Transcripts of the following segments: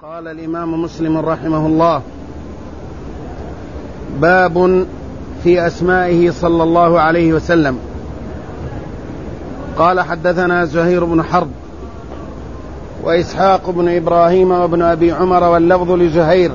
قال الإمام مسلم رحمه الله: باب في أسمائه صلى الله عليه وسلم. قال: حدثنا زهير بن حرب وإسحاق بن إبراهيم وابن أبي عمر واللفظ لزهير.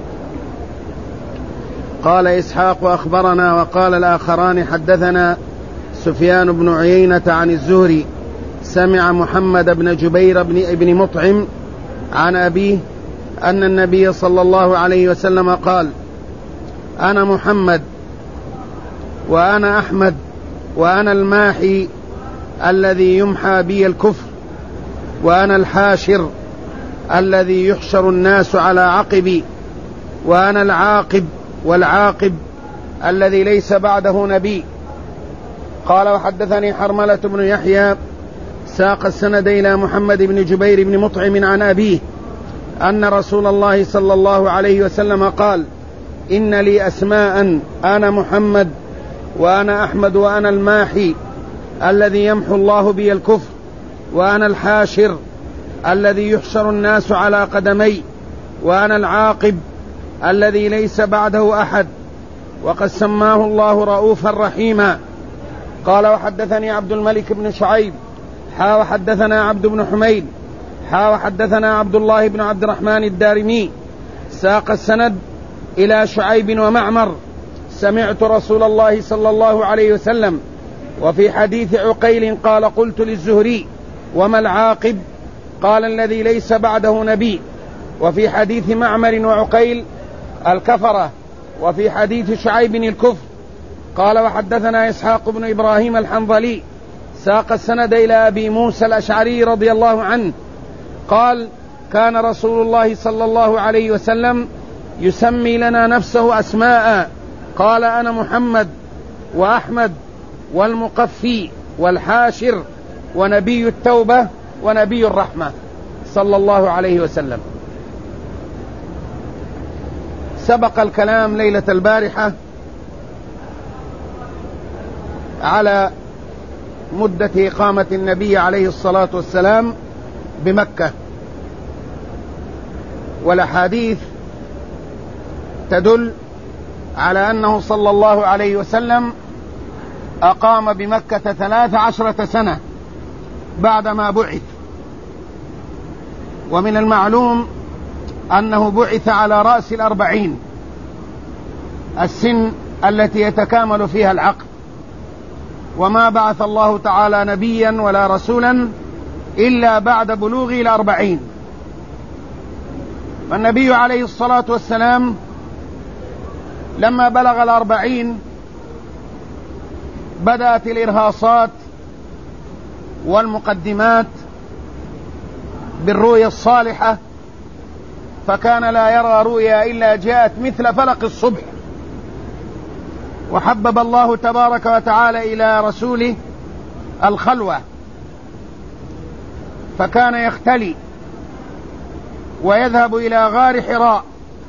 قال إسحاق: أخبرنا. وقال الآخران: حدثنا سفيان بن عيينة عن الزهري سمع محمد بن جبير بن مطعم عن أبيه أن النبي صلى الله عليه وسلم قال: أنا محمد وأنا أحمد وأنا الماحي الذي يمحى بي الكفر وأنا الحاشر الذي يحشر الناس على عقبي وأنا العاقب والعاقب الذي ليس بعده نبي. قال: وحدثني حرملة بن يحيى ساق السند إلى محمد بن جبير بن مطعم عن أبيه أن رسول الله صلى الله عليه وسلم قال: إن لي أسماء، أنا محمد وأنا أحمد وأنا الماحي الذي يمحو الله بي الكفر وأنا الحاشر الذي يحشر الناس على قدمي وأنا العاقب الذي ليس بعده أحد، وقد سماه الله رؤوفا رحيما. قال: وحدثني عبد الملك بن شعيب وحدثنا عبد بن حميد وحدثنا عبد الله بن عبد الرحمن الدارمي ساق السند إلى شعيب ومعمر سمعت رسول الله صلى الله عليه وسلم. وفي حديث عقيل قال: قلت للزهري: وما العاقب؟ قال: الذي ليس بعده نبي. وفي حديث معمر وعقيل: الكفرة. وفي حديث شعيب: الكفر. قال: وحدثنا إسحاق بن إبراهيم الحنظلي ساق السند إلى أبي موسى الأشعري رضي الله عنه قال: كان رسول الله صلى الله عليه وسلم يسمي لنا نفسه أسماء. قال: أنا محمد وأحمد والمقفي والحاشر ونبي التوبة ونبي الرحمة صلى الله عليه وسلم. سبق الكلام ليلة البارحة على مدة إقامة النبي عليه الصلاة والسلام بمكة، والأحاديث تدل على أنه صلى الله عليه وسلم أقام بمكة 13 سنة بعدما بعث. ومن المعلوم أنه بعث على رأس 40 السن التي يتكامل فيها العقل، وما بعث الله تعالى نبيا ولا رسولا إلا بعد بلوغ 40. فالنبي عليه الصلاة والسلام لما بلغ 40 بدأت الإرهاصات والمقدمات بالرؤيا الصالحة، فكان لا يرى رؤيا إلا جاءت مثل فلق الصبح. وحبب الله تبارك وتعالى إلى رسوله الخلوة، فكان يختلي ويذهب إلى غار حراء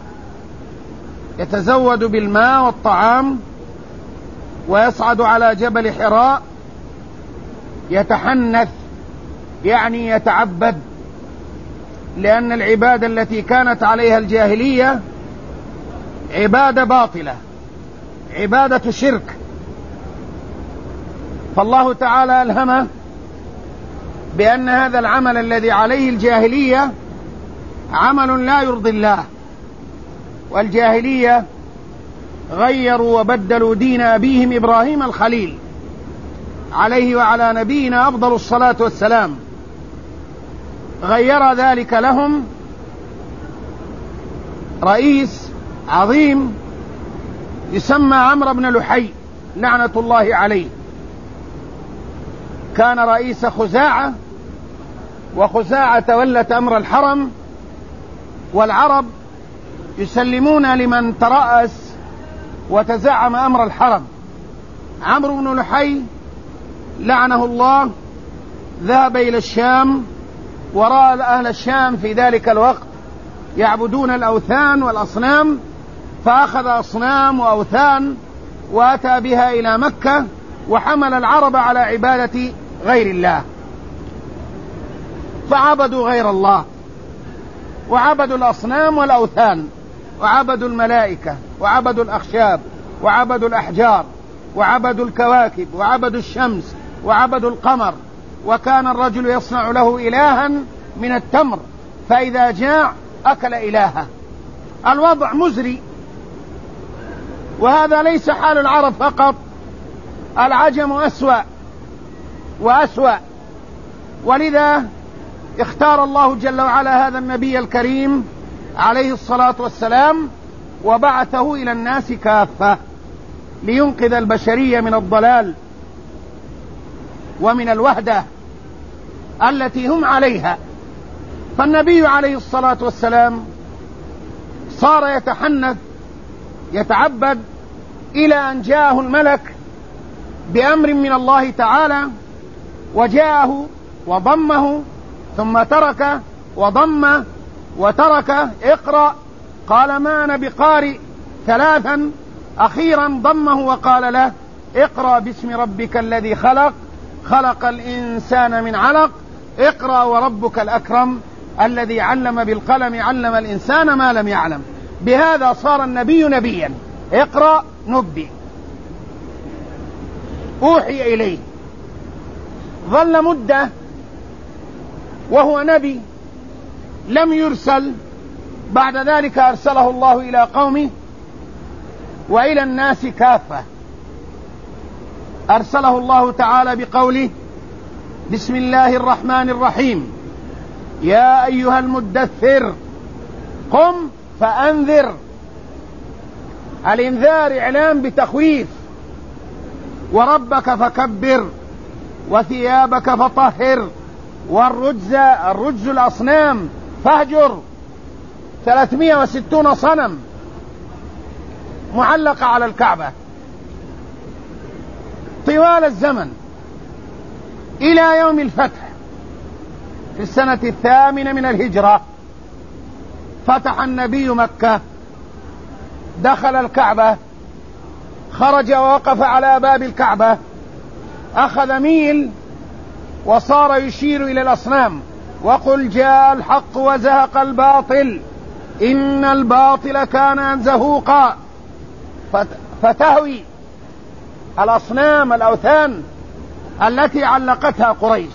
يتزود بالماء والطعام، ويصعد على جبل حراء يتحنث، يعني يتعبد، لأن العبادة التي كانت عليها الجاهلية عبادة باطلة، عبادة شرك. فالله تعالى ألهمه بأن هذا العمل الذي عليه الجاهلية عمل لا يرضي الله، والجاهلية غيروا وبدلوا دين أبيهم إبراهيم الخليل عليه وعلى نبينا أفضل الصلاة والسلام. غير ذلك لهم رئيس عظيم يسمى عمرو بن لحي لعنة الله عليه، كان رئيس خزاعة، وخزاعة تولت أمر الحرم، والعرب يسلمون لمن ترأس وتزعم أمر الحرم. عمرو بن لحي لعنه الله ذهب إلى الشام، ورأى أهل الشام في ذلك الوقت يعبدون الأوثان والأصنام، فأخذ أصنام وأوثان وأتى بها إلى مكة، وحمل العرب على عبادة غير الله، فعبدوا غير الله. وعبدوا الأصنام والأوثان، وعبدوا الملائكة، وعبدوا الأخشاب، وعبدوا الأحجار، وعبدوا الكواكب، وعبدوا الشمس، وعبدوا القمر. وكان الرجل يصنع له إلها من التمر، فإذا جاع أكل إلهه. الوضع مزري، وهذا ليس حال العرب فقط، العجم أسوأ وأسوأ. ولذا اختار الله جل وعلا هذا النبي الكريم عليه الصلاة والسلام وبعثه إلى الناس كافة لينقذ البشرية من الضلال ومن الوهدة التي هم عليها. فالنبي عليه الصلاة والسلام صار يتحنث يتعبد إلى أن جاءه الملك بأمر من الله تعالى، وجاءه وضمه ثم ترك وضم وترك. اقرأ، قال ما أنا بقارئ ثلاثا، أخيرا ضمه وقال له اقرأ باسم ربك الذي خلق، خلق الإنسان من علق، اقرأ وربك الأكرم الذي علم بالقلم علم الإنسان ما لم يعلم. بهذا صار النبي نبيا. اقرأ نبي، أوحي إليه. ظل مدة وهو نبي لم يرسل، بعد ذلك أرسله الله إلى قومه وإلى الناس كافة. أرسله الله تعالى بقوله بسم الله الرحمن الرحيم يا أيها المدثر قم فأنذر. الإنذار إعلام بتخويف. وربك فكبر وثيابك فطهر والرجز الأصنام فاهجر. 360 صنم معلقة على الكعبة طوال الزمن إلى يوم الفتح في السنة 8 من الهجرة. فتح النبي مكة، دخل الكعبة، خرج ووقف على باب الكعبة، أخذ ميل وصار يشير إلى الأصنام وقل جاء الحق وزهق الباطل إن الباطل كان زهوقا. فتهوي الأصنام الأوثان التي علقتها قريش.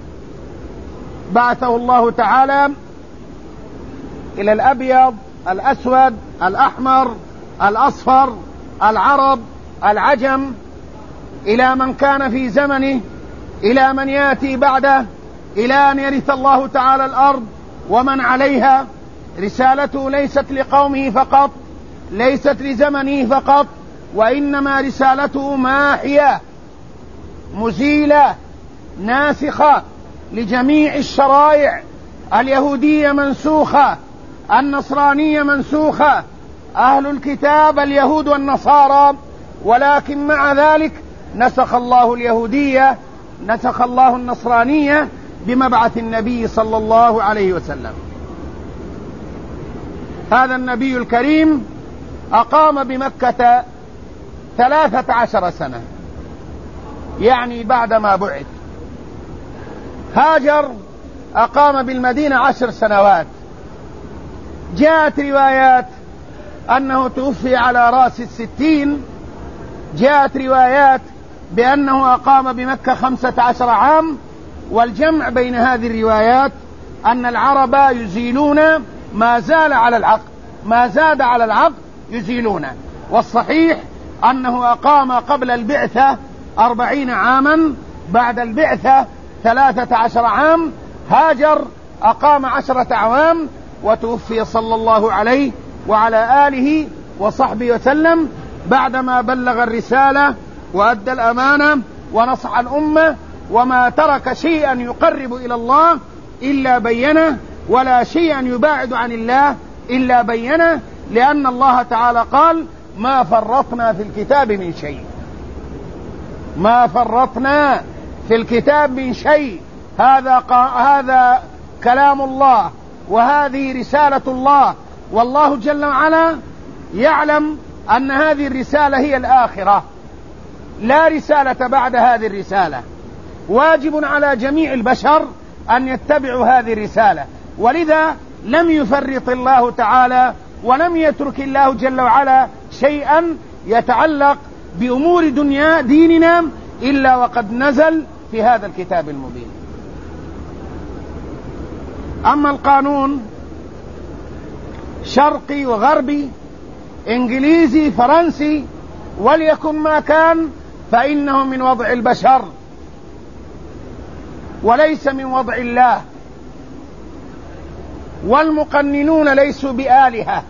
بعثه الله تعالى إلى الأبيض الأسود الأحمر الأصفر، العرب العجم، إلى من كان في زمنه، إلى من يأتي بعده، إلى أن يرث الله تعالى الأرض ومن عليها. رسالته ليست لقومه فقط، ليست لزمنه فقط، وإنما رسالته ماحية مزيلة ناسخة لجميع الشرائع. اليهودية منسوخة، النصرانية منسوخة، أهل الكتاب اليهود والنصارى، ولكن مع ذلك نسخ الله اليهودية، نسخ الله النصرانية بمبعث النبي صلى الله عليه وسلم. هذا النبي الكريم أقام بمكة 13 سنة، يعني بعدما بعث. هاجر أقام بالمدينة 10 سنوات. جاءت روايات أنه توفي على رأس 60. جاءت روايات بأنه أقام بمكة 15 عام. والجمع بين هذه الروايات أن العرب يزيلون ما زال على العقد، ما زاد على العقد يزيلونه. والصحيح أنه أقام قبل البعثة 40 عاما، بعد البعثة 13 عام. هاجر أقام 10 أعوام، وتوفي صلى الله عليه وعلى آله وصحبه وسلم بعدما بلغ الرسالة وأدى الأمانة ونصح الأمة، وما ترك شيئا يقرب إلى الله إلا بينه، ولا شيئا يباعد عن الله إلا بينه، لأن الله تعالى قال ما فرطنا في الكتاب من شيء، ما فرطنا في الكتاب من شيء. هذا كلام الله وهذه رسالة الله، والله جل وعلا يعلم أن هذه الرسالة هي الآخرة، لا رسالة بعد هذه الرسالة. واجب على جميع البشر أن يتبعوا هذه الرسالة. ولذا لم يفرط الله تعالى ولم يترك الله جل وعلا شيئا يتعلق بأمور دنيا ديننا إلا وقد نزل في هذا الكتاب المبين. أما القانون شرقي وغربي، إنجليزي فرنسي، وليكن ما كان، فإنه من وضع البشر وليس من وضع الله. والمقننون ليسوا بآلهة،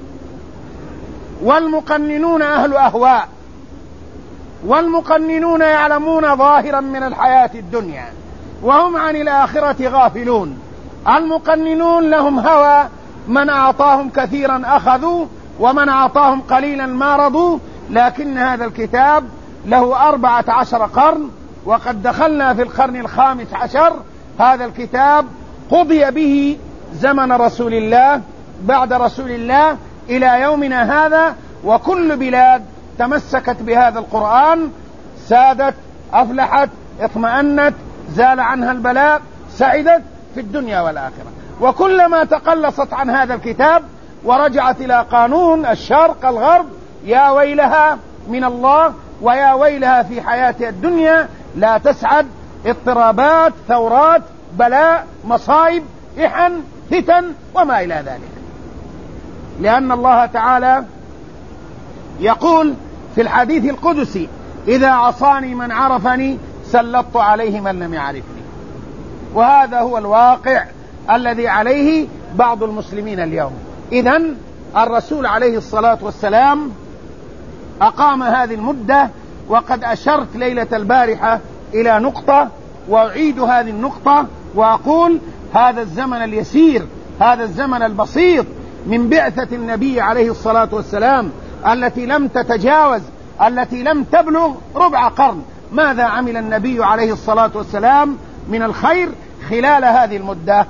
والمقننون أهل أهواء، والمقننون يعلمون ظاهرا من الحياة الدنيا وهم عن الآخرة غافلون. المقننون لهم هوى، من أعطاهم كثيرا أخذوا ومن أعطاهم قليلا ما رضوا. لكن هذا الكتاب له 14 قرن، وقد دخلنا في القرن 15. هذا الكتاب قضي به زمن رسول الله بعد رسول الله إلى يومنا هذا، وكل بلاد تمسكت بهذا القرآن سادت، أفلحت، اطمأنت، زال عنها البلاء، سعدت في الدنيا والآخرة. وكلما تقلصت عن هذا الكتاب ورجعت إلى قانون الشرق الغرب، يا ويلها من الله ويا ويلها في حياتها الدنيا، لا تسعد، اضطرابات، ثورات، بلاء، مصائب، إحن، فتن وما إلى ذلك. لأن الله تعالى يقول في الحديث القدسي: إذا عصاني من عرفني سلطت عليه من لم يعرفني. وهذا هو الواقع الذي عليه بعض المسلمين اليوم. إذن الرسول عليه الصلاة والسلام أقام هذه المدة، وقد أشرت ليلة البارحة إلى نقطة، وأعيد هذه النقطة وأقول: هذا الزمن اليسير، هذا الزمن البسيط من بعثة النبي عليه الصلاة والسلام التي لم تتجاوز، التي لم تبلغ ربع قرن، ماذا عمل النبي عليه الصلاة والسلام من الخير خلال هذه المدة؟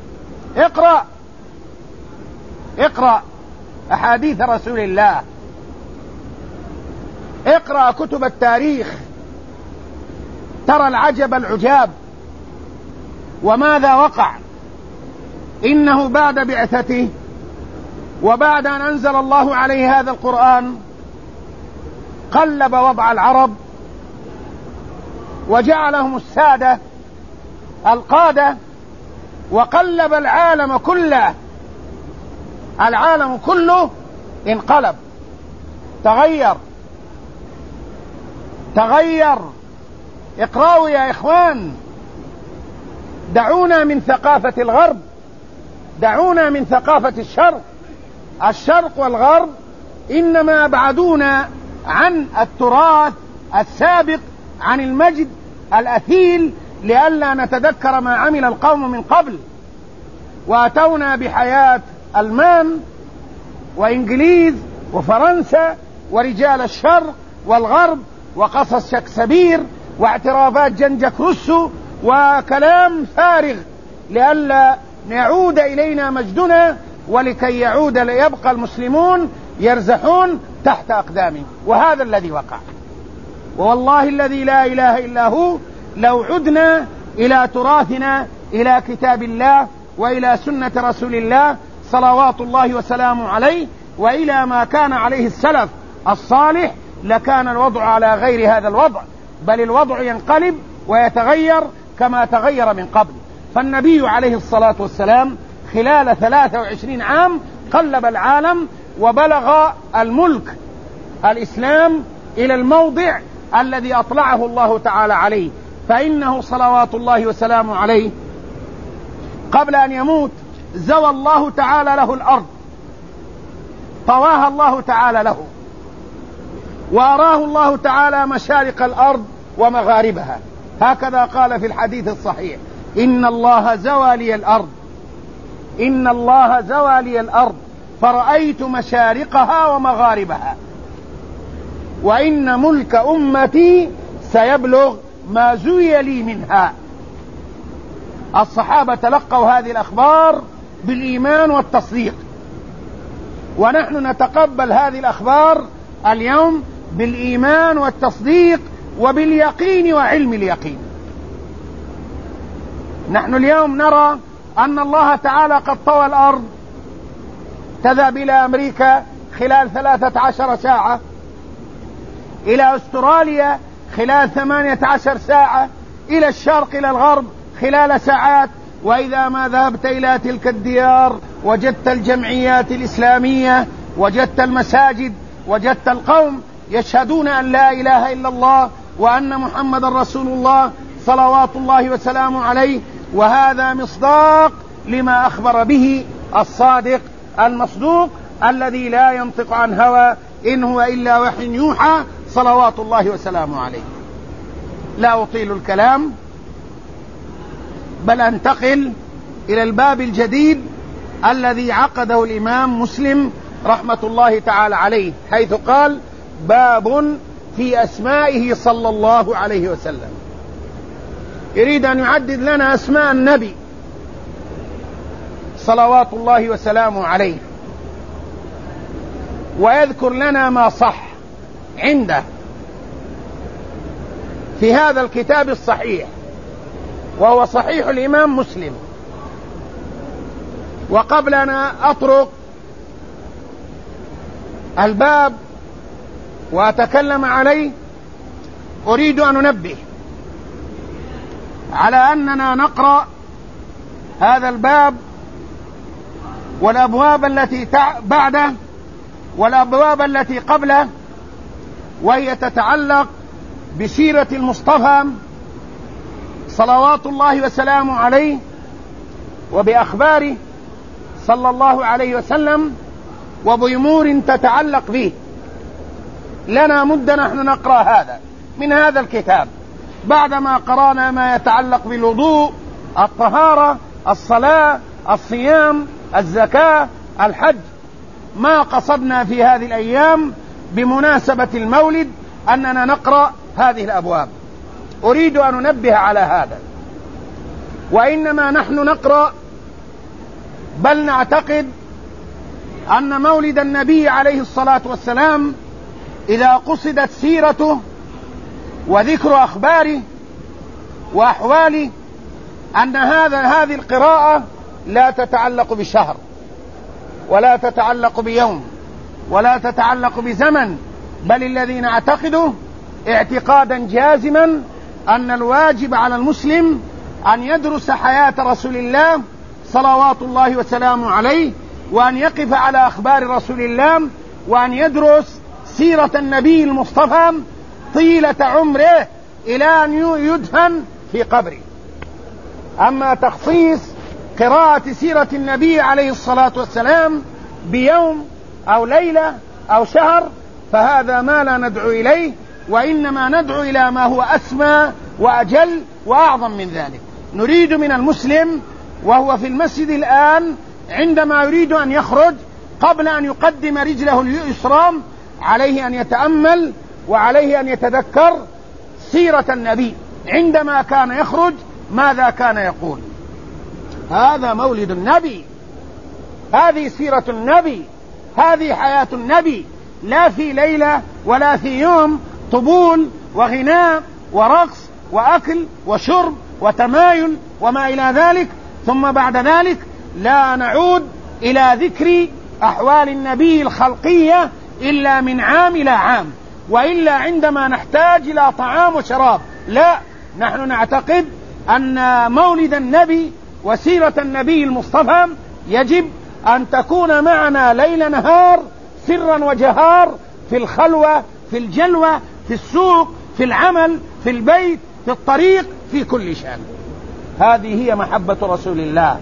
اقرأ أحاديث رسول الله، اقرأ كتب التاريخ، ترى العجب العجاب. وماذا وقع؟ إنه بعد بعثته وبعد أن أنزل الله عليه هذا القرآن قلب وضع العرب وجعلهم السادة القادة، وقلب العالم كله، العالم كله انقلب، تغير. اقرأوا يا إخوان، دعونا من ثقافة الغرب، دعونا من ثقافة الشرق. الشرق والغرب إنما أبعدونا عن التراث السابق، عن المجد الأثيل، لئلا نتذكر ما عمل القوم من قبل. وأتونا بحياة ألمان وإنجليز وفرنسا ورجال الشرق والغرب، وقصص شكسبير واعترافات جنجك روسو وكلام فارغ، لئلا يعود إلينا مجدنا، ولكي يعود ليبقى المسلمون يرزحون تحت أقدامهم. وهذا الذي وقع. والله الذي لا إله إلا هو، لو عدنا إلى تراثنا، إلى كتاب الله وإلى سنة رسول الله صلوات الله وسلامه عليه، وإلى ما كان عليه السلف الصالح، لكان الوضع على غير هذا الوضع، بل الوضع ينقلب ويتغير كما تغير من قبل. فالنبي عليه الصلاة والسلام خلال 23 عام قلب العالم، وبلغ الملك الإسلام إلى الموضع الذي أطلعه الله تعالى عليه. فإنه صلوات الله وسلامه عليه قبل أن يموت زوى الله تعالى له الأرض، طواها الله تعالى له، وأراه الله تعالى مشارق الأرض ومغاربها. هكذا قال في الحديث الصحيح: إن الله زوى لي الأرض، إن الله زوى لي الأرض فرأيت مشارقها ومغاربها، وإن ملك أمتي سيبلغ ما زوي لي منها. الصحابة تلقوا هذه الأخبار بالإيمان والتصديق، ونحن نتقبل هذه الأخبار اليوم بالإيمان والتصديق وباليقين وعلم اليقين. نحن اليوم نرى أن الله تعالى قد طوى الأرض تذهب إلى أمريكا خلال 13 ساعة، إلى أستراليا خلال 18 ساعة، إلى الشرق إلى الغرب خلال ساعات. وإذا ما ذهبت إلى تلك الديار وجدت الجمعيات الإسلامية، وجدت المساجد، وجدت القوم يشهدون أن لا إله إلا الله وأن محمد رسول الله صلوات الله وسلامه عليه. وهذا مصداق لما أخبر به الصادق المصدوق الذي لا ينطق عن هوى إن هو إلا وحي يوحى صلوات الله وسلامه عليه. لا أطيل الكلام بل أنتقل إلى الباب الجديد الذي عقده الإمام مسلم رحمة الله تعالى عليه، حيث قال: باب في أسمائه صلى الله عليه وسلم. يريد أن يعدد لنا أسماء النبي صلوات الله وسلامه عليه، ويذكر لنا ما صح عنده في هذا الكتاب الصحيح، وهو صحيح الإمام مسلم. وقبل أن أطرق الباب وأتكلم عليه أريد أن أنبه على أننا نقرأ هذا الباب والأبواب التي بعده والأبواب التي قبله، وهي تتعلق بسيرة المصطفى صلوات الله وسلامه عليه وبأخباره صلى الله عليه وسلم وبأمور تتعلق به. لنا مدة نحن نقرأ هذا من هذا الكتاب بعدما قرأنا ما يتعلق بالوضوء، الطهارة، الصلاة، الصيام، الزكاة، الحج. ما قصدنا في هذه الأيام بمناسبة المولد أننا نقرأ هذه الأبواب، أريد أن أنبه على هذا. وإنما نحن نقرأ بل نعتقد أن مولد النبي عليه الصلاة والسلام إذا قصدت سيرته وذكر أخباره وأحواله أن هذه القراءة لا تتعلق بشهر ولا تتعلق بيوم ولا تتعلق بزمن، بل الذي نعتقده اعتقادا جازما أن الواجب على المسلم أن يدرس حياة رسول الله صلوات الله وسلامه عليه، وأن يقف على أخبار رسول الله، وأن يدرس سيرة النبي المصطفى طيلة عمره إلى أن يدفن في قبره. أما تخصيص قراءة سيرة النبي عليه الصلاة والسلام بيوم أو ليلة أو شهر فهذا ما لا ندعو إليه، وإنما ندعو إلى ما هو أسمى وأجل وأعظم من ذلك. نريد من المسلم وهو في المسجد الآن عندما يريد أن يخرج قبل أن يقدم رجله اليسرى عليه أن يتأمل وعليه أن يتذكر سيرة النبي عندما كان يخرج ماذا كان يقول. هذا مولد النبي، هذه سيرة النبي، هذه حياة النبي، لا في ليلة ولا في يوم طبول وغناء ورقص وأكل وشرب وتمايل وما إلى ذلك. ثم بعد ذلك لا نعود إلى ذكر أحوال النبي الخلقية إلا من عام إلى عام، وإلا عندما نحتاج إلى طعام وشراب. لا، نحن نعتقد أن مولد النبي وسيرة النبي المصطفى يجب أن تكون معنا ليل نهار سرا وجهار، في الخلوة، في الجلوة، في السوق، في العمل، في البيت، في الطريق، في كل شأن. هذه هي محبة رسول الله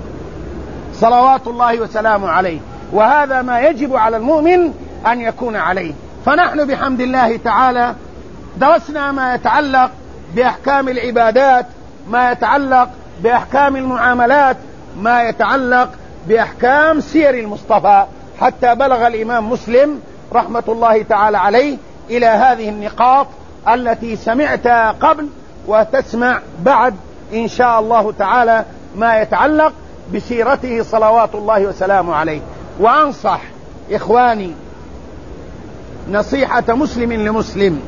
صلوات الله وسلامه عليه، وهذا ما يجب على المؤمن أن يكون عليه. فنحن بحمد الله تعالى درسنا ما يتعلق بأحكام العبادات، ما يتعلق بأحكام المعاملات، ما يتعلق بأحكام سير المصطفى، حتى بلغ الإمام مسلم رحمة الله تعالى عليه إلى هذه النقاط التي سمعت قبل وتسمع بعد إن شاء الله تعالى ما يتعلق بسيرته صلوات الله وسلامه عليه. وأنصح إخواني نصيحة مسلم لمسلم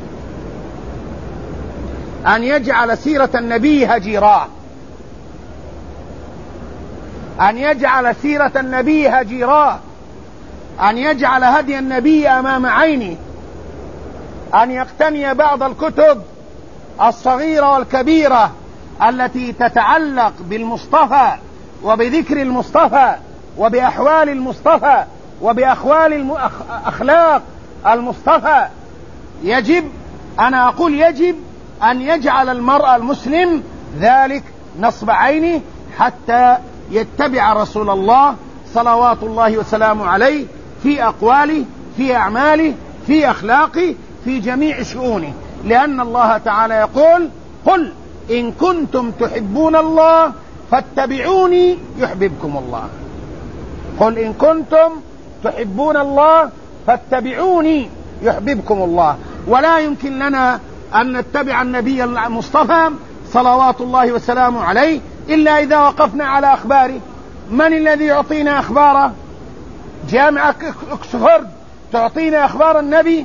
أن يجعل سيرة النبي هجيراه، أن يجعل سيرة النبي هجيراء، أن يجعل هدي النبي أمام عيني، أن يقتني بعض الكتب الصغيرة والكبيرة التي تتعلق بالمصطفى وبذكر المصطفى وبأحوال المصطفى وبأخوال أخلاق المصطفى. يجب، أنا أقول يجب أن يجعل المرء المسلم ذلك نصب عينه حتى يتبع رسول الله صلوات الله وسلامه عليه في أقواله، في أعماله، في أخلاقه، في جميع شؤونه، لأن الله تعالى يقول: قل إن كنتم تحبون الله فاتبعوني يحببكم الله. قل إن كنتم تحبون الله فاتبعوني يحببكم الله. ولا يمكن لنا أن نتبع النبي المصطفى صلوات الله وسلامه عليه إلا إذا وقفنا على أخباره. من الذي يعطينا أخباره؟ جامعة أكسفورد تعطينا أخبار النبي؟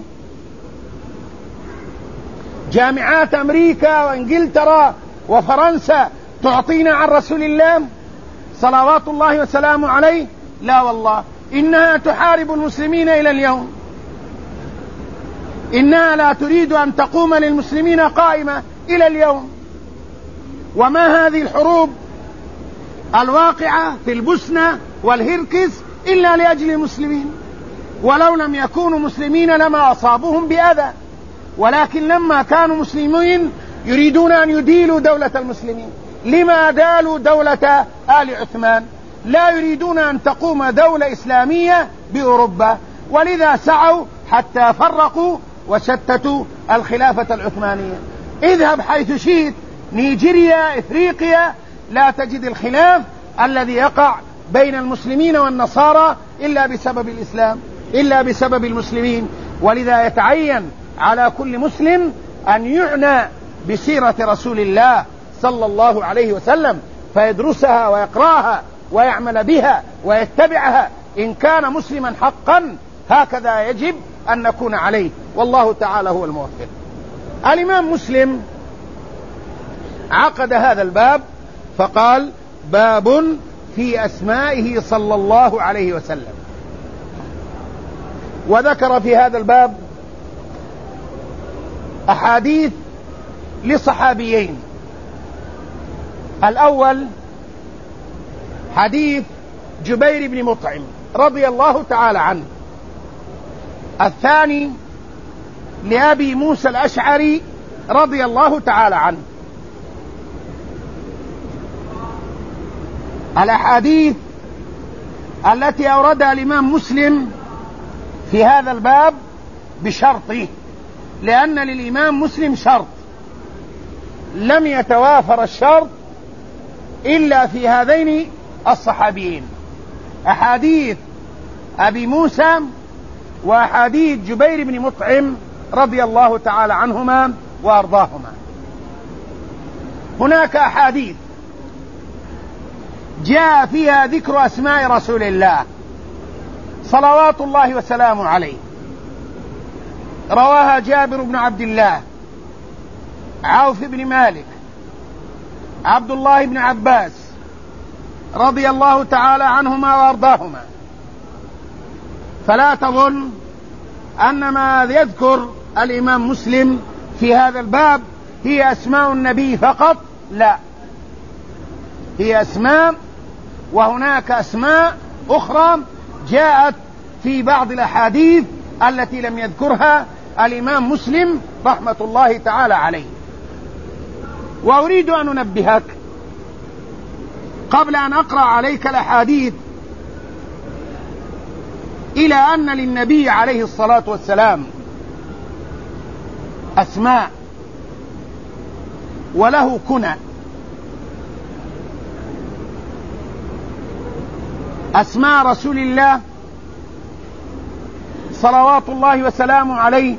جامعات أمريكا وإنجلترا وفرنسا تعطينا عن رسول الله صلوات الله وسلامه عليه؟ لا والله، إنها تحارب المسلمين إلى اليوم. إنها لا تريد أن تقوم للمسلمين قائمة إلى اليوم. وما هذه الحروب الواقعة في البوسنة والهركس إلا لأجل المسلمين، ولو لم يكونوا مسلمين لما أصابهم بأذى، ولكن لما كانوا مسلمين يريدون أن يديلوا دولة المسلمين. لما دالوا دولة آل عثمان؟ لا يريدون أن تقوم دولة إسلامية بأوروبا، ولذا سعوا حتى فرقوا وشتتوا الخلافة العثمانية. اذهب حيث شئت، نيجيريا، إفريقيا، لا تجد الخلاف الذي يقع بين المسلمين والنصارى إلا بسبب الإسلام، إلا بسبب المسلمين. ولذا يتعين على كل مسلم أن يعنى بسيرة رسول الله صلى الله عليه وسلم، فيدرسها ويقرأها ويعمل بها ويتبعها إن كان مسلما حقا. هكذا يجب أن نكون عليه، والله تعالى هو الموفق. الإمام مسلم عقد هذا الباب فقال: باب في أسمائه صلى الله عليه وسلم. وذكر في هذا الباب أحاديث لصحابيين. الأول حديث جبير بن مطعم رضي الله تعالى عنه. الثاني لأبي موسى الأشعري رضي الله تعالى عنه. الأحاديث التي أوردها الإمام مسلم في هذا الباب بشرطه، لأن للإمام مسلم شرط لم يتوافر الشرط إلا في هذين الصحابيين: أحاديث أبي موسى وأحاديث جبير بن مطعم رضي الله تعالى عنهما وأرضاهما. هناك أحاديث جاء فيها ذكر أسماء رسول الله صلوات الله وسلامه عليه، رواها جابر بن عبد الله، عوف بن مالك، عبد الله بن عباس رضي الله تعالى عنهما وأرضاهما. فلا تظن أن ما يذكر الإمام مسلم في هذا الباب هي أسماء النبي فقط، لا، هي أسماء، وهناك أسماء أخرى جاءت في بعض الأحاديث التي لم يذكرها الإمام مسلم رحمة الله تعالى عليه. وأريد أن أنبهك قبل أن أقرأ عليك الأحاديث إلى أن للنبي عليه الصلاة والسلام أسماء وله كنى. أسماء رسول الله صلوات الله وسلامه عليه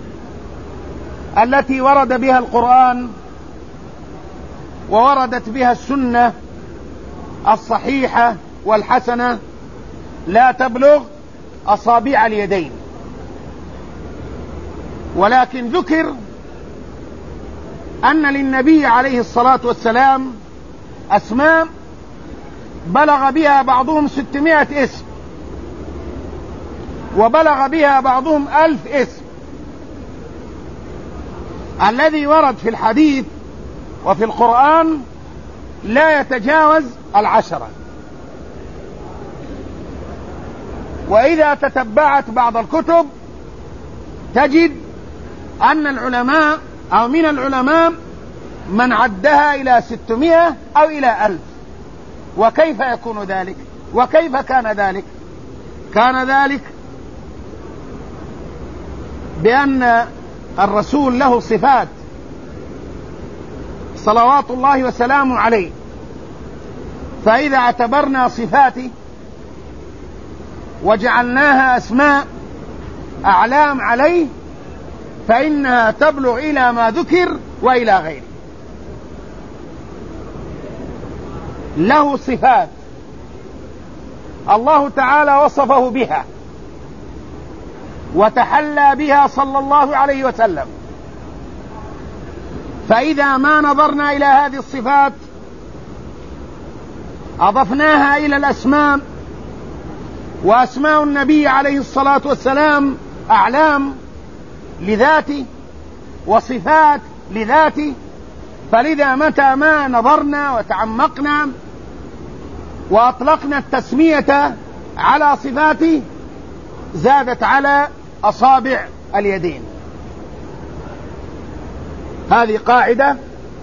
التي ورد بها القرآن ووردت بها السنة الصحيحة والحسنة لا تبلغ أصابع اليدين، ولكن ذكر أن للنبي عليه الصلاة والسلام أسماء بلغ بها بعضهم 600 اسم، وبلغ بها بعضهم 1000 اسم. الذي ورد في الحديث وفي القرآن لا يتجاوز 10. وإذا تتبعت بعض الكتب تجد أن العلماء أو من العلماء من عدها إلى 600 أو إلى 1000. وكيف يكون ذلك؟ وكيف كان ذلك؟ كان ذلك بأن الرسول له صفات صلوات الله وسلامه عليه، فإذا اعتبرنا صفاته وجعلناها أسماء أعلام عليه فإنها تبلغ إلى ما ذكر وإلى غيره. له صفات الله تعالى وصفه بها وتحلى بها صلى الله عليه وسلم، فإذا ما نظرنا إلى هذه الصفات أضفناها إلى الأسماء، وأسماء النبي عليه الصلاة والسلام أعلام لذاته وصفات لذاته، فلذا متى ما نظرنا وتعمقنا وأطلقنا التسمية على صفاته زادت على أصابع اليدين. هذه قاعدة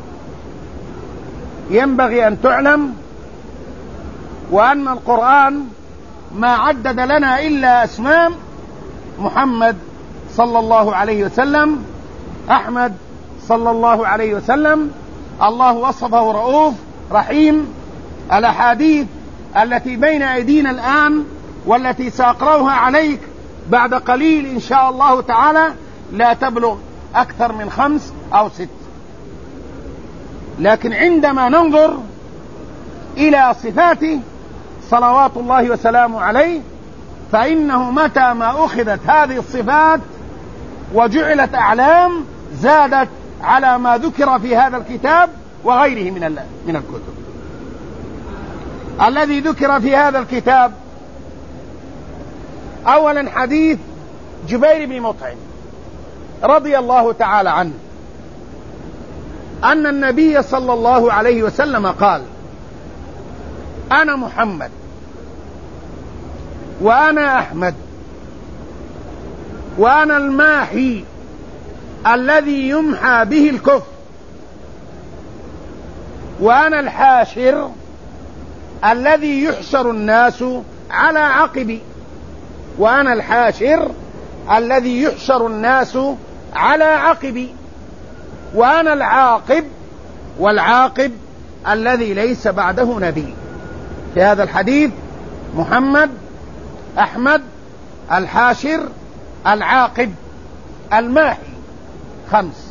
ينبغي أن تعلم، وأن القرآن ما عدد لنا إلا أسماء محمد صلى الله عليه وسلم، أحمد صلى الله عليه وسلم. الله وصفه رؤوف رحيم. الأحاديث التي بين أيدينا الآن والتي سأقرأها عليك بعد قليل إن شاء الله تعالى لا تبلغ أكثر من 5 أو 6. لكن عندما ننظر إلى صفاته صلوات الله وسلامه عليه فإنه متى ما أخذت هذه الصفات وجعلت أعلام زادت على ما ذكر في هذا الكتاب وغيره من الكتب. الذي ذكر في هذا الكتاب أولا حديث جبير بن مطعم رضي الله تعالى عنه أن النبي صلى الله عليه وسلم قال: أنا محمد وأنا أحمد وأنا الماحي الذي يمحى به الكفر، وأنا الحاشر الذي يحشر الناس على عقبي، وأنا الحاشر الذي يحشر الناس على عقبي، وأنا العاقب والعاقب الذي ليس بعده نبي. في هذا الحديث محمد، أحمد، الحاشر، العاقب، الماحي، 5.